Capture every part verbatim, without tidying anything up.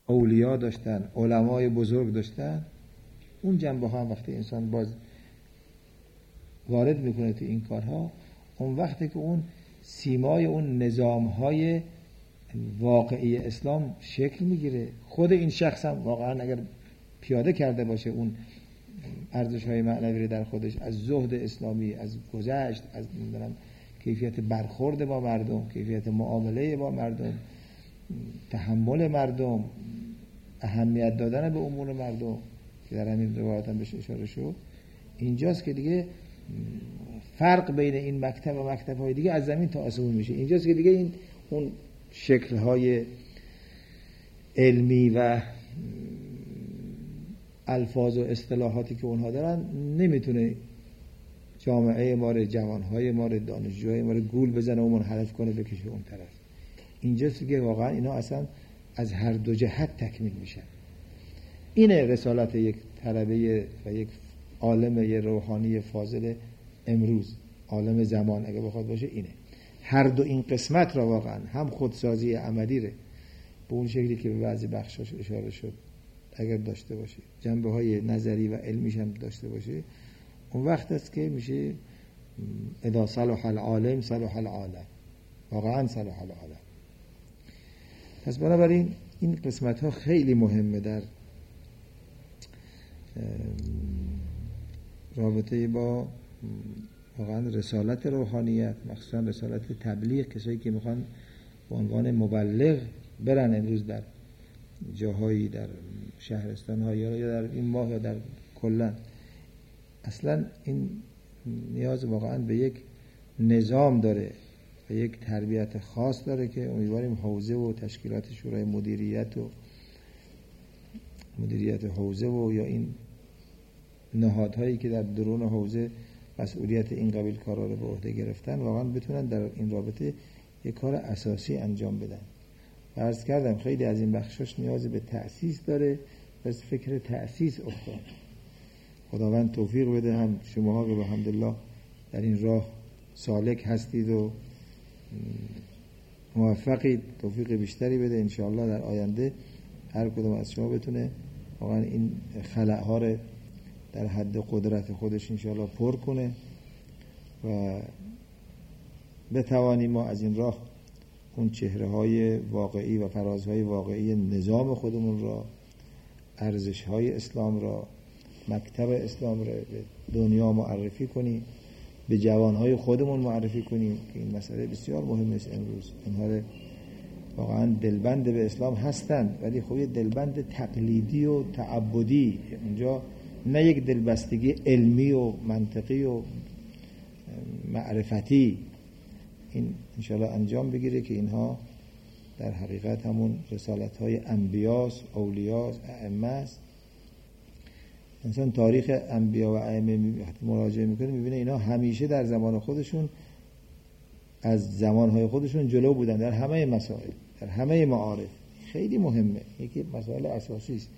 اولیا داشتن، علمای بزرگ داشتن، اون جنبه ها هم وقتی انسان باز وارد میکنه تو این کارها، اون وقتی که اون سیمای اون نظام های واقعی اسلام شکل میگیره. خود این شخص هم واقعا اگر پیاده کرده باشه اون ارزش های معنوی رو در خودش، از زهد اسلامی، از گذشت، از نمیدونم کیفیت برخورد با مردم، کیفیت معامله با مردم، تحمل مردم، اهمیت دادن به امور مردم که در همین روایت هم بهش اشاره شد، اینجاست که دیگه فرق بین این مکتب و مکتب های دیگه از زمین تا آسمون میشه. اینجاست که دیگه این اون شکل های علمی و الفاظ و اصطلاحاتی که اونها دارن نمیتونه جامعه ما رو، جوانهای ما رو، دانشجوهای ما رو گول بزنه و منحرف کنه بکشه اون طرف. اینجاست که واقعا اینا اصلا از هر دو جهت تکمیل میشن. اینه رسالت یک طلبه و یک عالم یک روحانی فاضل امروز، عالم زمان اگه بخواد باشه اینه. هر دو این قسمت را واقعا هم خودسازی عملی ره به اون شکلی که به بعضی بخشاش اشاره شد اگر داشته باشه، جنبه های نظری و علمیش هم داشته باشه، اون وقت است که میشه اذا صلح العالم صلح العالم، واقعا صلح العالم. پس بنابراین این قسمت ها خیلی مهمه در رابطه با واقعا رسالت روحانیت، مخصوصا رسالت تبلیغ. کسایی که میخوان به عنوان مبلغ برن امروز در جاهایی، در شهرستان ها یا در این ماه یا در کلن، اصلا این نیاز واقعا به یک نظام داره و یک تربیت خاص داره که امیدواریم حوزه و تشکیلات شورای مدیریت و مدیریت حوزه و یا این نهادهایی که در درون حوزه مسئولیت این قبیل کارا رو به عهده گرفتن واقعا بتونن در این رابطه یک کار اساسی انجام بدن. و عرض کردم خیلی از این بخشش نیاز به تأسیس داره، بس فکر تأسیس افتاد. خداوند توفیق بده هم شماها که الحمدلله در این راه سالک هستید و موفقید، توفیق بیشتری بده انشاءالله در آینده هر کدوم از شما بتونه واقعا این خلأها رو در حد قدرت خودش انشاءالله پر کنه و بتوانیم ما از این راه اون چهره های واقعی و فرازهای واقعی نظام خودمون را، ارزش های اسلام را، مکتب اسلام را به دنیا معرفی کنیم، به جوانهای خودمون معرفی کنیم که این مسئله بسیار مهم است. امروز اینها واقعا دلبند به اسلام هستند ولی خب یه دلبند تقلیدی و تعبدی، اونجا نه یک دلبستگی علمی و منطقی و معرفتی. این انشاءالله انجام بگیره که اینها در حقیقت همون رسالت های انبیاس، اولیاس، ائمه است. انسان تاریخ انبیا و ائمه مراجعه میکنه میبینه اینا همیشه در زمان خودشون از زمانهای خودشون جلو بودن در همه مسائل، در همه معارف. خیلی مهمه، یکی مسائل اساسی است.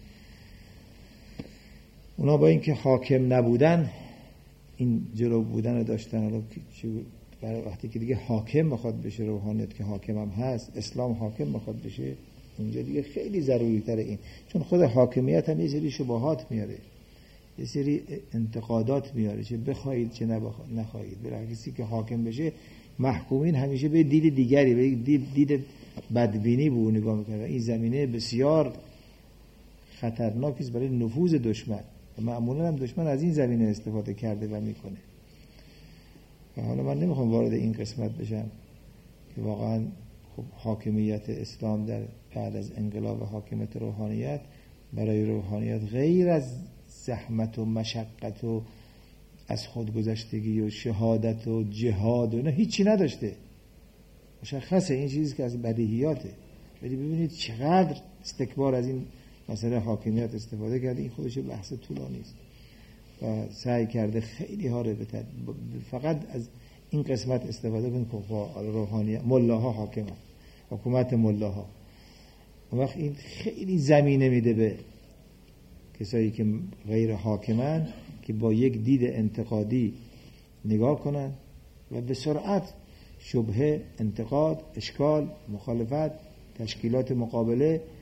اونا با اینکه حاکم نبودن این جلو بودن رو داشتن. حالا برای وقتی که دیگه حاکم میخواد بشه، روحانیت که حاکم هم هست، اسلام حاکم میخواد بشه، اینجا دیگه خیلی ضروری تره این، چون خود حاکمیت هم یه سری شبهات میاره، یه سری انتقادات میاره، چه بخواید چه نخواهید. برای کسی که حاکم بشه محکومین همیشه به دید دیگری، به دید, دید بدبینی به اون نگاه میکنه. این زمینه بسیار خطرناکی است برای نفوذ دشمن و معمولا هم دشمن از این زمینه استفاده کرده و میکنه. و حالا من نمیخوام وارد این قسمت بشم که واقعا خب حاکمیت اسلام در بعد از انقلاب و حاکمیت روحانیت برای روحانیت غیر از زحمت و مشقت و از خودگذشتگی و شهادت و جهاد و نه هیچی نداشته. مشخصه این چیزی که از بدیهیاته، ولی ببینید چقدر استکبار از این مسئله حاکمیت استفاده کرده. این خودش بحث طولانی است و سعی کرده خیلی ها رو بتد فقط از این قسمت استفاده کنید که روحانیت ملاها حاکم هست، حکومت ملاها. اون وقت این خیلی زمینه میده به کسایی که غیر حاکمن که با یک دید انتقادی نگاه کنن و به سرعت شبهه، انتقاد، اشکال، مخالفت، تشکیلات مقابله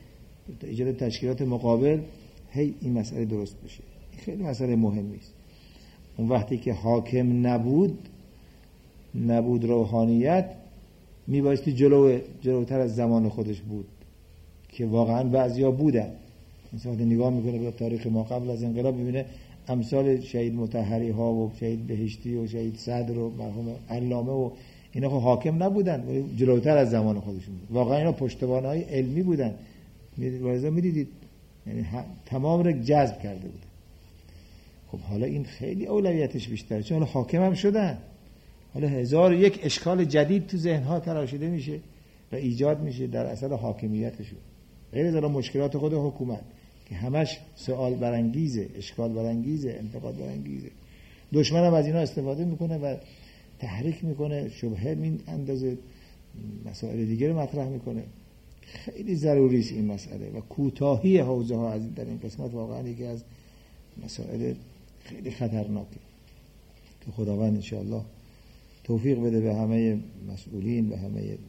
ایجاد تشکیلات مقابل هی این مسئله درست بشه. این خیلی مسئله مهمی است. اون وقتی که حاکم نبود نبود روحانیت میبایستی جلو جلوتر از زمان خودش بود که واقعا بعضیا بودن. مثلا نگاه میکنه به تاریخ ما قبل از انقلاب میبینه امثال شهید مطهری ها و شهید بهشتی و شهید صدر و مرحوم علامه و اینا خب حاکم نبودن، جلوتر از زمان خودشون بود. واقعا اینا پشتوانه‌های علمی بودن. می‌رزا می‌دیدید یعنی تمام رو جذب کرده بودن. خب حالا این خیلی اولویتش بیشتره، چون حالا حاکم هم شدن. حالا هزار یک اشکال جدید تو ذهن‌ها تراشیده میشه و ایجاد میشه در اثر حاکمیتشون. غیر از مشکلات خود حکومت که همش سوال برانگیزه، اشکال برانگیزه، انتقاد برانگیزه. دشمن هم از اینا استفاده میکنه و تحریک میکنه، شبهه این اندازه مسائل دیگه رو مطرح میکنه. خیلی ضروری است این مسئله و کوتاهی حوزه ها از در این قسمت واقعا یکی از مسائل خیلی خطرناکه که خداوند انشاءالله توفیق بده به همه مسئولین و همه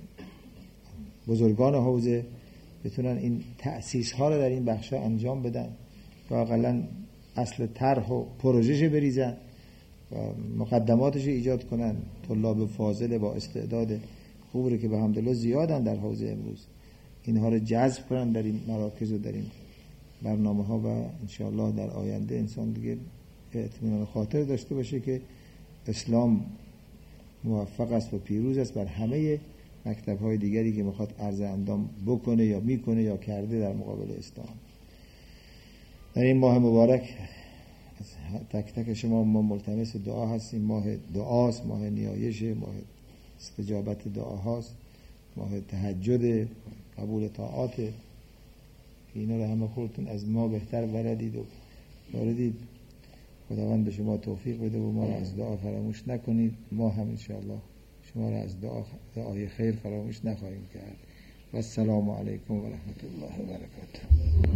بزرگان حوزه بتونن این تأسیس ها رو در این بخش انجام بدن و اقلا اصل طرح و پروژهش بریزن و مقدماتش ایجاد کنن. طلاب فاضل با استعداد خوبی که به حمدالله زیادن در حوزه امروز، اینها رو جذب کنن در این مراکز و در این برنامه ها و انشاءالله در آینده انسان دیگه اطمینان خاطر داشته باشه که اسلام موفق است و پیروز است بر همه مکتب های دیگری که میخواد عرض اندام بکنه یا میکنه یا کرده در مقابل اسلام. در این ماه مبارک از تک تک شما ما ملتمس دعا هستیم. ماه دعاست، ماه نیایش، ماه استجابت دعاهاست، ماه تهجد، قبول طاعات. اینا رو همه خودتون از ما بهتر بلدید و واردید. خداوند به شما توفیق بده و ما را از دعا فراموش نکنید. ما هم انشاءالله شما را از دعا دعای خیر فراموش نخواهیم کرد. و السلام علیکم و رحمت الله و برکاته.